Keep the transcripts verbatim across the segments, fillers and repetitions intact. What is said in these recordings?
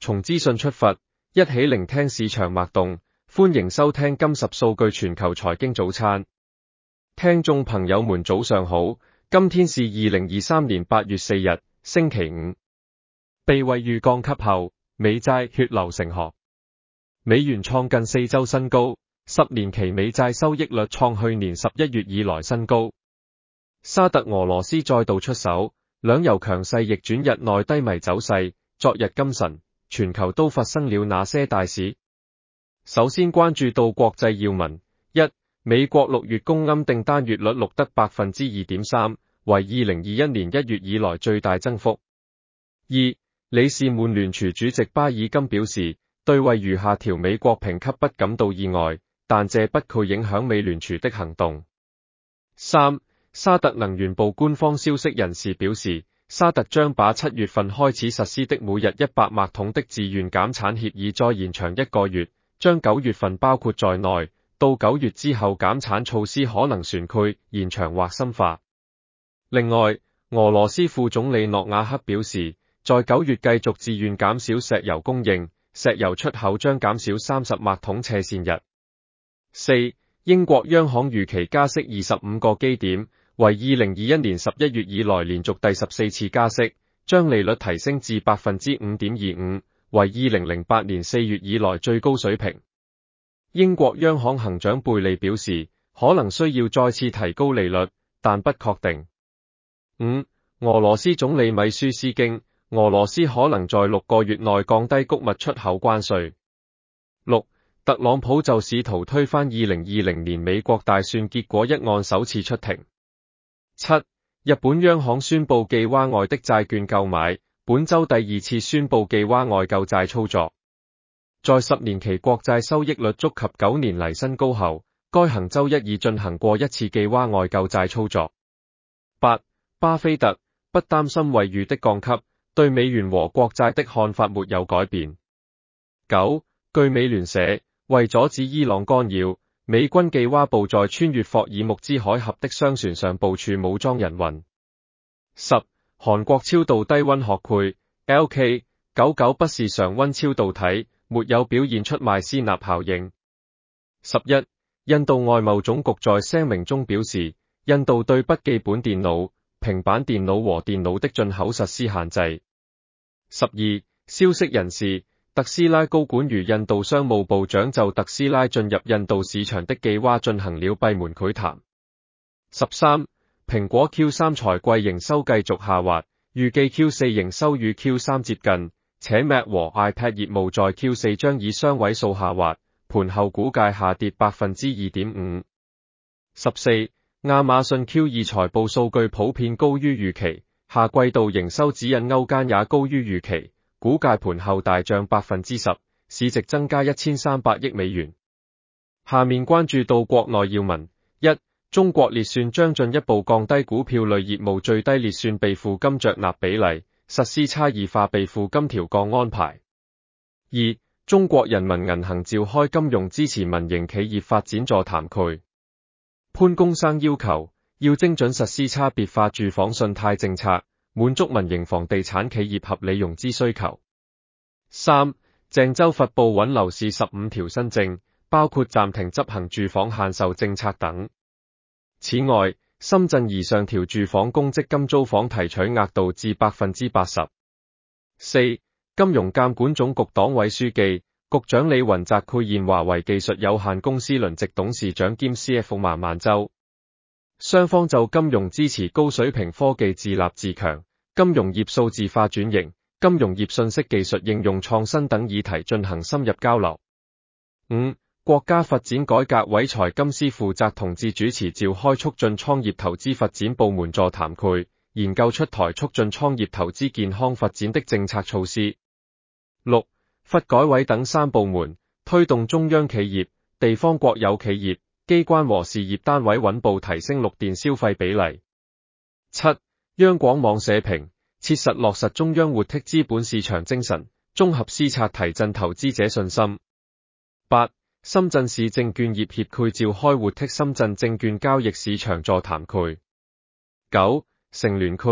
從資訊出發，一起聆聽市場脈動。歡迎收聽金十數據全球財經早餐。聽眾朋友們早上好，今天是二零二三年八月四日，星期五。被惠譽降級後，美債血流成河，美元創近四周新高，十年期美債收益率創去年十一月以來新高。沙特俄羅斯再度出手，兩油強勢逆轉日內低迷走勢。昨日今晨，全球都發生了哪些大事？首先關注到國際要聞：一、美國六月公庵訂單月率錄得百分之二點三，為二零二一年一月以來最大增幅。二、理事滿聯儲主席巴爾金表示，對惠譽下調美國評級不感到意外，但這不會影響美聯儲的行動。三、沙特能源部官方消息人士表示，沙特將把七月份開始實施的每日一百麥桶的自願減產協議再延長一個月，將九月份包括在內，到九月之後減產措施可能旋潰、延長或深化。另外，俄羅斯副總理諾瓦克表示，在九月繼續自願減少石油供應，石油出口將減少三十麥桶斜線日。四、英國央行預期加息二十五個基點，為二零二一年十一月以來連續第十四次加息，將利率提升至百分之五點二五，為二零零八年四月以來最高水平。英國央行行長貝利表示，可能需要再次提高利率，但不確定。五、俄羅斯總理米舒斯京，俄羅斯可能在六個月內降低穀物出口關稅。六、特朗普就試圖推翻二零二零年美國大選結果一案首次出庭。七、日本央行宣布寄窪外的債券購買，本周第二次宣布寄窪外購債操作。在十年期國債收益率觸及九年嚟新高後，該行周一已進行過一次寄窪外購債操作。八、巴菲特不擔心惠譽的降級，對美元和國債的看法沒有改變。九、據美聯社，為阻止伊朗干擾，美軍寄窪部在穿越霍爾木茲海峽的商船上部署武裝人員。十、韓國超導低溫學會 L K 九十九不是常溫超導體，沒有表現出麥斯納效應。十一、印度外貿總局在聲明中表示，印度對筆記本電腦、平板電腦和電腦的進口實施限制。十二、消息人士，特斯拉高管與印度商務部長就特斯拉進入印度市場的寄窪進行了閉門會談。十三、蘋果 Q 三財季營收繼續下滑，預計 Q 四營收與 Q 三接近，且 Mac 和 iPad 業務在 Q 四將以雙位數下滑，盤後股價下跌百分之二點五。十四、亞馬遜 Q 二財報數據普遍高於預期，下季度營收指引歐間也高於預期。股價盤後大漲百分之十，市值增加一千三百億美元。下面關注到國內要聞：一、中國列算將進一步降低股票類業務最低列算備付金着納比例，實施差異化備付金調降安排。二、中國人民銀行召開金融支持民營企業發展座談會。潘功生要求要精準實施差別化住房信貸政策，滿足民營房地產企業合理融資需求。三、鄭州發布穩樓市十五條新政，包括暫停執行住房限售政策等。此外，深圳擬上調住房公積金租房提取額度至百分之八十。四、金融監管總局黨委書記、局長李雲澤會見華為技術有限公司輪值董事長兼 C F O 孟晚舟。雙方就金融支持高水平科技自立自強、金融業數字化轉型、金融業信息技術應用創新等議題進行深入交流。五、國家發展改革委財金司負責同志主持召開促進創業投資發展部門座談會，研究出台促進創業投資健康發展的政策措施。六、發改委等三部門推動中央企業、地方國有企業、機關和事業單位穩步提升綠電消費比例。七、央廣網社評，切實落實中央活剔資本市場精神，綜合施策提振投資者信心。八、深圳市證券業協會召開活剔深圳證券交易市場座談會。九、成聯會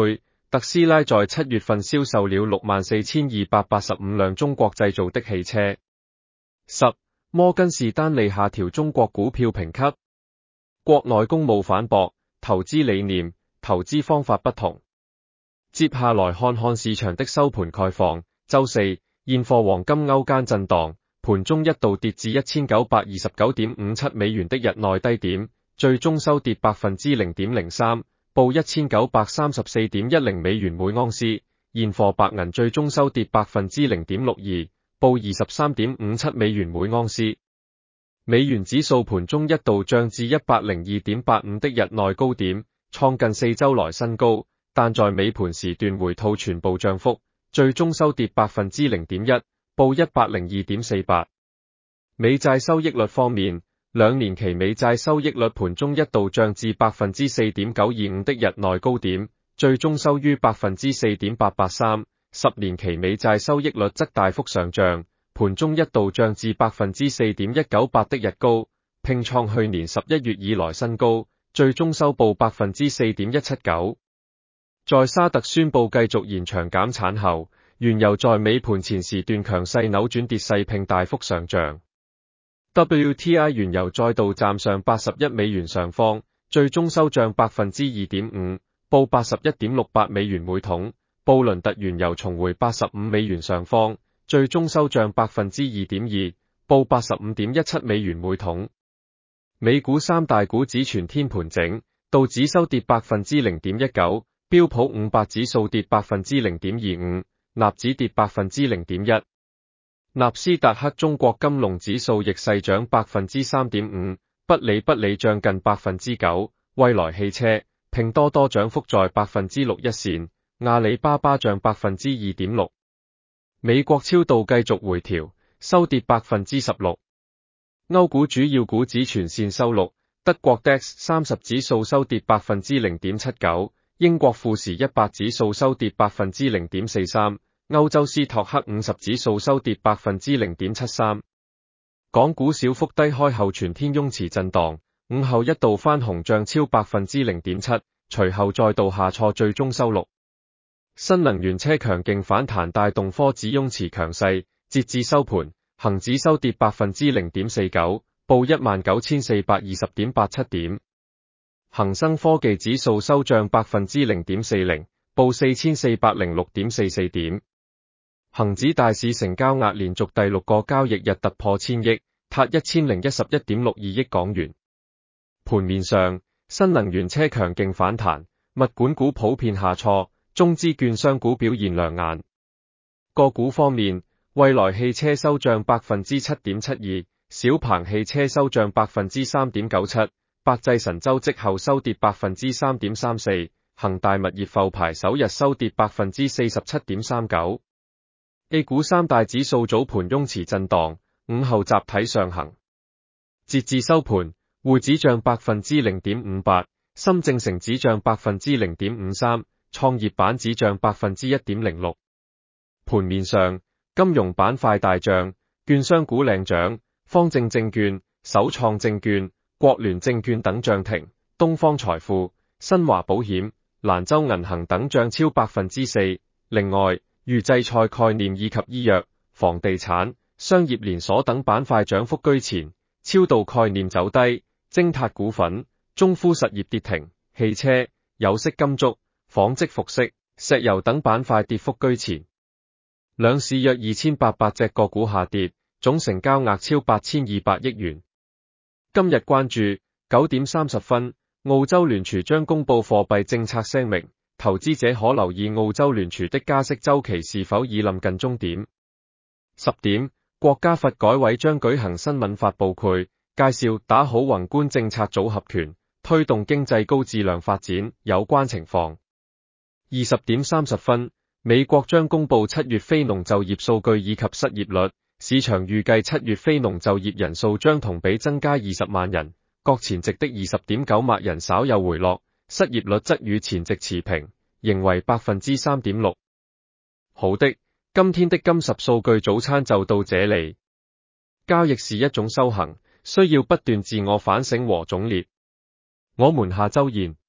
特斯拉在七月份銷售了六萬四千二百八十五輛中國製造的汽車。十、摩根士丹利下調中國股票評級。國內公募反駁，投資理念、投資方法不同。接下來看看市場的收盤概況。周四，現貨黃金歐間震盪，盤中一度跌至一千九百二十九點五七美元的日內低點，最終收跌百分之零點零三，報一千九百三十四點一零美元每盎司。現貨白銀最終收跌百分之零點六二，報二十三點五七美元每盎司。美元指數盤中一度漲至一百零二點八五的日內高點，創近四周來新高，但在尾盤時段回吐全部漲幅，最終收跌百分之零點一，報一百零二點四八。美債收益率方面，兩年期美債收益率盤中一度漲至百分之四點九二五的日內高點，最終收於百分之四點八八三。十年期美債收益率則大幅上漲，盤中一度漲至百分之四點一九八的日高，拼創去年十一月以來新高，最終收報百分之四點一七九。在沙特宣布繼續延長減產後，原油在尾盤前時段強勢扭轉跌勢，並大幅上漲。W T I 原油再度站上八十一美元上方，最終收漲百分之二點五，報八十一點六八美元每桶。布倫特原油重回八十五美元上方，最終收漲百分之二點二，報八十五點一七美元每桶。美股三大股指全天盤整，道指收跌百分之零點一九，標普五百指數跌百分之零點二五，納指跌百分之零點一。納斯達克中國金龍指數逆勢漲百分之三點五，不理不理漲近百分之九，蔚來汽車、拼多多漲幅在百分之六一線。阿里巴巴漲百分之二點六，美國超道繼續回調，收跌百分之十六。歐股主要股指全線收錄，德國 D A X 三十指數收跌百分之零點七九，英國富時一百指數收跌百分之零點四三，歐洲斯托克五十指數收跌百分之零點七三。港股小幅低開後全天翁馳震盪，午後一度翻紅漲超百分之零點七，隨後再度下挫，最終收錄。新能源車強勁反彈帶動科指翁馳強勢，截至收盤，恒指收跌百分之零點四九，報一萬九千四百二十點八七點。恒生科技指數收漲百分之零點四零，報四千四百零六點四四點。恒指大市成交額連續第六個交易日突破千億，達一千零一十一點六二億港元。盤面上，新能源車強勁反彈，物管股普遍下挫。中資券商股表現亮眼。個股方面，蔚來汽車收漲百分之七點七二，小鵬汽車收漲百分之三點九七，百濟神州績後收跌百分之三點三四，恒大物業復牌首日收跌百分之四十七點三九。A 股三大指數早盤翁馳震盪，午後集體上行。截至收盤，滬指漲百分之零點五八，深證成指漲百分之零點五三。創業板指漲百分之一點零六。盤面上，金融板塊大漲，券商股領漲，方正證券、首創證券、國聯證券等漲停，東方財富、新華保險、蘭州銀行等漲超百分之四。另外，預製菜概念以及醫藥、房地產、商業連鎖等板塊漲幅居前，超導概念走低，精塔股份、中孚實業跌停，汽車、有色金屬、紡織服飾、石油等板塊跌幅居前。兩市約二千八百隻個股下跌，總成交額超八千二百億元。今日關注九點三十分，澳洲聯儲將公布貨幣政策聲明，投資者可留意澳洲聯儲的加息週期是否已臨近終點。十點，國家發改委將舉行新聞發佈會，介紹打好宏觀政策組合拳，推動經濟高質量發展有關情況。二十點三十分，美國將公布七月非農就業數據以及失業率，市場預計七月非農就業人數將同比增加二十萬人，較前值的二十點九萬人稍有回落，失業率則與前值持平，仍為百分之三點六。好的，今天的金十數據早餐就到這裡。交易是一種修行，需要不斷自我反省和總結。我們下周見。